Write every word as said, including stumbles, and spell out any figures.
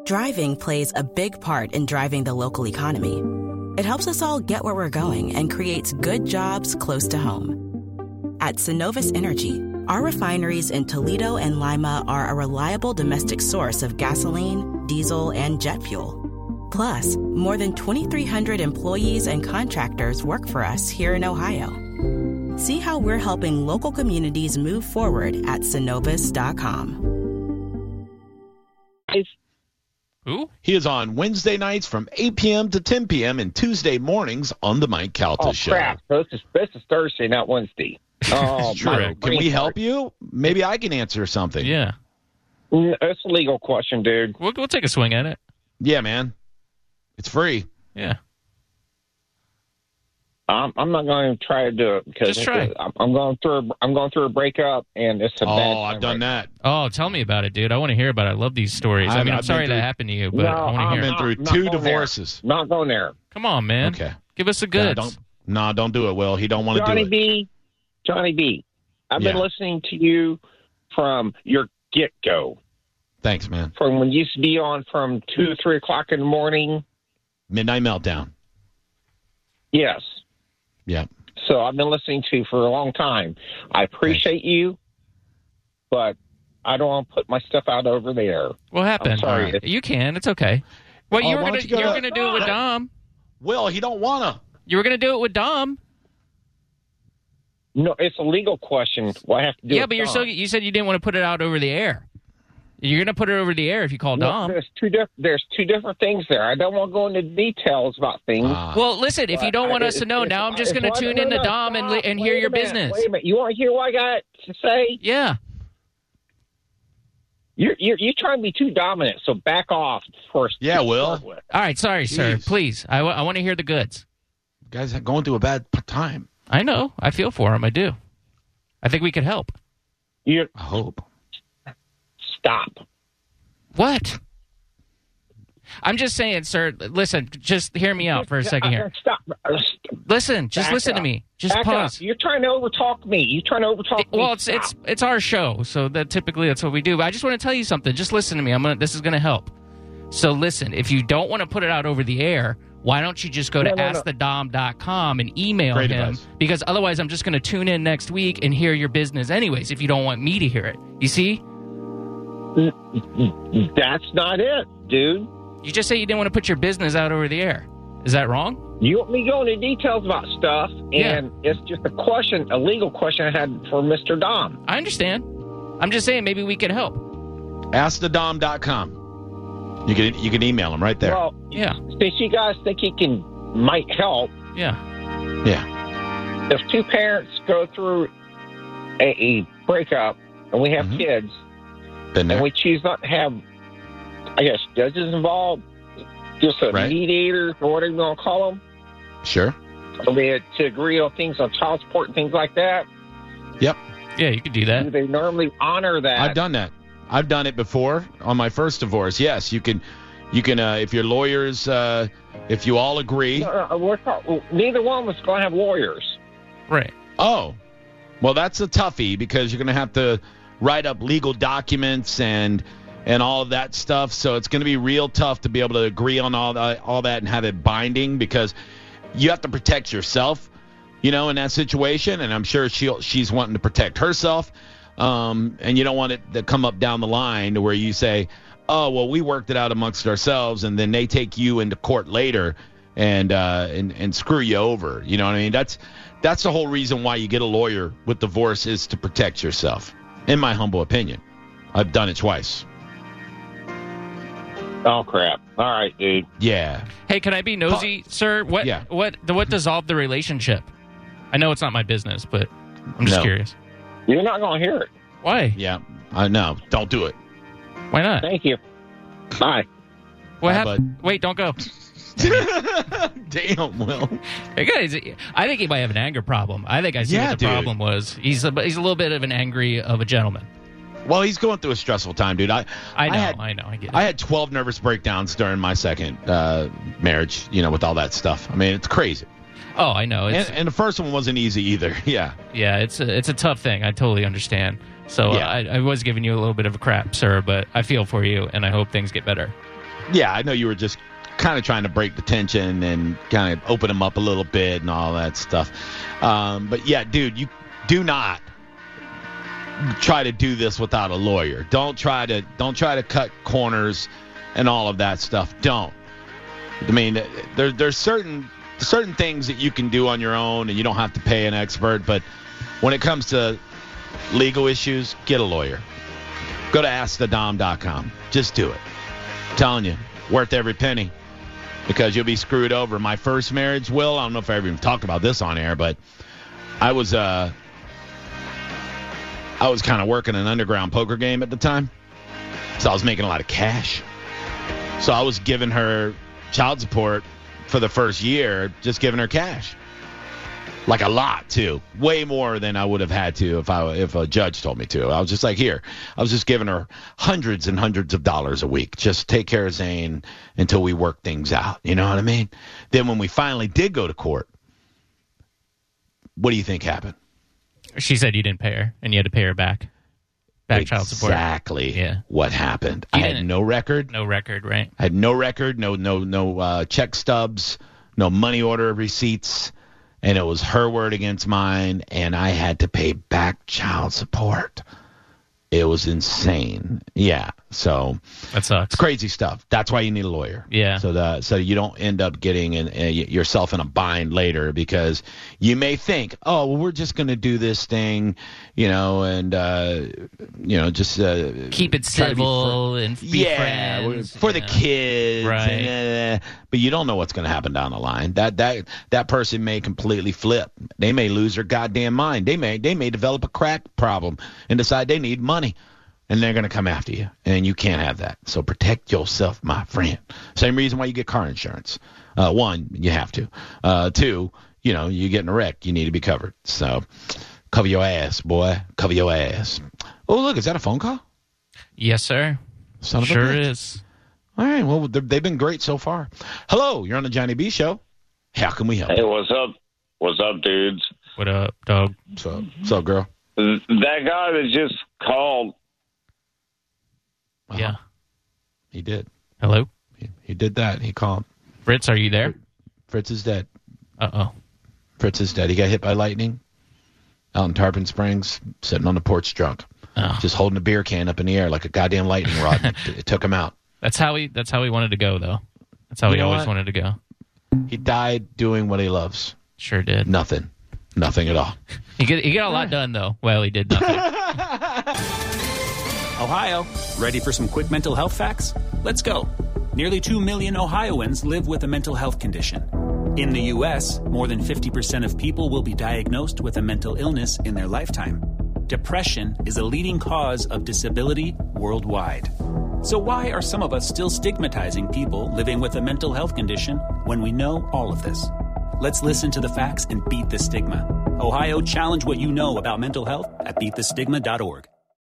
Driving plays a big part in driving the local economy. It helps us all get where we're going and creates good jobs close to home. At Synovus Energy, our refineries in Toledo and Lima are a reliable domestic source of gasoline, diesel, and jet fuel. Plus, more than twenty-three hundred employees and contractors work for us here in Ohio. See how we're helping local communities move forward at Synovus dot com. Who? He is on Wednesday nights from eight p.m. to ten p.m. and Tuesday mornings on the Mike Calta oh, Show. Crap. So this is, this is Thursday, not Wednesday. Oh, true. Can we help you? Maybe I can answer something. Yeah. It's a legal question, dude. We'll, we'll take a swing at it. Yeah, man. It's free. Yeah. I'm, I'm not going to try to do it because Just try. I'm, I'm going through. A, I'm going through a breakup, and it's a oh, bad. I've done right that. Oh, tell me about it, dude. I want to hear about it. I love these stories. I, I've- mean, I'm I've sorry been through- that happened to you, but No, I want to I'm hear I've it. been through not two going divorces. There. Not going there. Come on, man. Okay. Give us the Nah, goods. don't, nah, don't do it, Will. He don't want to do Johnny it. B. Johnny B. I've been Yeah. listening to you from your get go. Thanks, man. From when you used to be on from two to three o'clock in the morning. Midnight Meltdown. Yes. Yeah. So I've been listening to you for a long time. I appreciate you, but I don't want to put my stuff out over there. What happened? I'm sorry. Right. You can. It's okay. Well, Oh, you were why gonna don't you you go were to- gonna do it with Dom. Will, he don't want to. You were gonna do it with Dom. No, it's a legal question. What I have to do? Yeah, with but you're Dom. so you said you didn't want to put it out over the air. You're gonna put it over the air if you call No, Dom. there's two diff- There's two different things there. I don't want to go into details about things. Ah. Well, listen, if you don't want I- us to know, it's- now I'm just it's- going to it's- tune in no, to no, Dom and, li- stop. and Wait hear a your minute, business. Wait a minute. You want to hear what I got to say? Yeah. You're, you're you're trying to be too dominant, so back off first. Yeah, to Will. start with. All right, sorry, sir. Jeez. Please, I, w- I want to hear the goods. You guys are going through a bad p- time. I know. I feel for him. I do. I think we could help. You I hope. stop. What? I'm just saying, sir. Listen, just hear me out for a second here. Stop. Listen, just Back listen to up. me. Just Back pause. up. You're trying to overtalk me. You're trying to overtalk me. Well, it's Stop. it's it's our show, so that typically that's what we do. But I just want to tell you something. Just listen to me. I'm gonna. This is gonna help. So listen, if you don't want to put it out over the air, why don't you just go to No, no, no. ask the dom dot com and email Great him? advice. Because otherwise, I'm just going to tune in next week and hear your business anyways. If you don't want me to hear it, you see, That's not it, dude. you just say you didn't want to put your business out over the air. Is that wrong? You want me to go into details about stuff, Yeah. and it's just a question, a legal question I had for Mister Dom. I understand. I'm just saying maybe we could help. ask the dom dot com. You can you can email him right there. Well, Yeah, since you guys think he can might help, yeah. yeah. if two parents go through a, a breakup and we have Mhm. kids Been and there. we choose not to have, I guess, judges involved, just a Right. mediator or whatever you want to call them, Sure. I mean, to agree on things on child support and things like that, Yep. Yeah, you could do do that. they normally honor that? I've done that. I've done it before on my first divorce. Yes, you can. You can uh, if your lawyers, uh, if you all agree. No, no, we're talk- neither one was going to have lawyers. Right. Oh, well, that's a toughie because you're going to have to write up legal documents and and all of that stuff. So it's going to be real tough to be able to agree on all that, all that and have it binding because you have to protect yourself, you know, in that situation. And I'm sure she she's wanting to protect herself. Um, and you don't want it to come up down the line to where you say, oh, well, we worked it out amongst ourselves, and then they take you into court later and uh, and and screw you over. You know what I mean? That's that's the whole reason why you get a lawyer with divorce is to protect yourself, in my humble opinion. I've done it twice. Oh, crap. All right, dude. Yeah. Hey, can I be nosy, sir? What Yeah. what what dissolved the relationship? I know it's not my business, but I'm just No. curious. You're not going to hear it. Why? Yeah. I know. Don't do it. Why not? Thank you. Bye. What Bye, happened? Wait, don't go. Damn, Will. Hey guys, I think he might have an anger problem. I think I see Yeah, what the dude. problem was. He's a, he's a little bit of an angry of a gentleman. Well, he's going through a stressful time, dude. I I know, I, had, know, I get it. I had twelve nervous breakdowns during my second uh, marriage, you know, with all that stuff. I mean, it's crazy. oh, I know. It's, And, and the first one wasn't easy either. Yeah. yeah, it's a, it's a tough thing. I totally understand. So Yeah. uh, I, I was giving you a little bit of a crap, sir, but I feel for you, and I hope things get better. Yeah, I know you were just kind of trying to break the tension and kind of open them up a little bit and all that stuff. Um, but, yeah, dude, you do not try to do this without a lawyer. Don't try to don't try to cut corners and all of that stuff. Don't. I mean, there, there's certain certain things that you can do on your own and you don't have to pay an expert. But when it comes to legal issues, get a lawyer. Go to ask the dom dot com. Just do it. I'm telling you, worth every penny. Because you'll be screwed over. My first marriage, Will, I don't know if I ever even talked about this on air, but I was uh, I was kind of working an underground poker game at the time. So I was making a lot of cash. So I was giving her child support for the first year, just giving her cash. Like a lot, too. Way more than I would have had to if I if a judge told me to. I was just like, here. I was just giving her hundreds and hundreds of dollars a week. Just take care of Zane until we work things out. You know what I mean? Then when we finally did go to court, what do you think happened? She said you didn't pay her, and you had to pay her back. Back exactly child support. Exactly yeah. what happened. You I had no record. No record, right? I had no record, no no no uh, check stubs, no money order receipts. And it was her word against mine, and I had to pay back child support. It was insane. Yeah, so that sucks. It's crazy stuff. That's why you need a lawyer. Yeah. So the so you don't end up getting in, uh, yourself in a bind later because you may think, oh, well, we're just going to do this thing, you know, and uh, you know, just uh, keep it civil and be yeah, friends, for yeah. the kids, right? And, uh, but you don't know what's going to happen down the line. That that that person may completely flip. They may lose their goddamn mind. They may they may develop a crack problem and decide they need money. And they're going to come after you, and you can't have that. So protect yourself, my friend. Same reason why you get car insurance. Uh, one, you have to. Uh, two, you know, you get in a wreck, you need to be covered. So cover your ass, boy. Cover your ass. Oh, look, is that a phone call? Yes, sir. Son of sure a bitch. is. All right, well, they've been great so far. Hello, you're on the Johnny B Show. How can we help? Hey, what's up? What's up, dudes? What up, dog? What's up? What's up, girl? That guy that just called. Uh-huh. Yeah. He did. Hello? He, he did that. He called. Fritz, are you there? Fritz is dead. Uh-oh. Fritz is dead. He got hit by lightning out in Tarpon Springs, sitting on the porch drunk. Oh. Just holding a beer can up in the air like a goddamn lightning rod. it, it took him out. That's how he That's how he wanted to go, though. That's how You he know always what? wanted to go. He died doing what he loves. Sure did. Nothing. Nothing at all. He get, he got a lot done, though. Well, he did nothing. Ohio, ready for some quick mental health facts? Let's go. Nearly two million Ohioans live with a mental health condition. In the U S, more than fifty percent of people will be diagnosed with a mental illness in their lifetime. Depression is a leading cause of disability worldwide. So why are some of us still stigmatizing people living with a mental health condition when we know all of this? Let's listen to the facts and beat the stigma. Ohio, challenge what you know about mental health at beat the stigma dot org.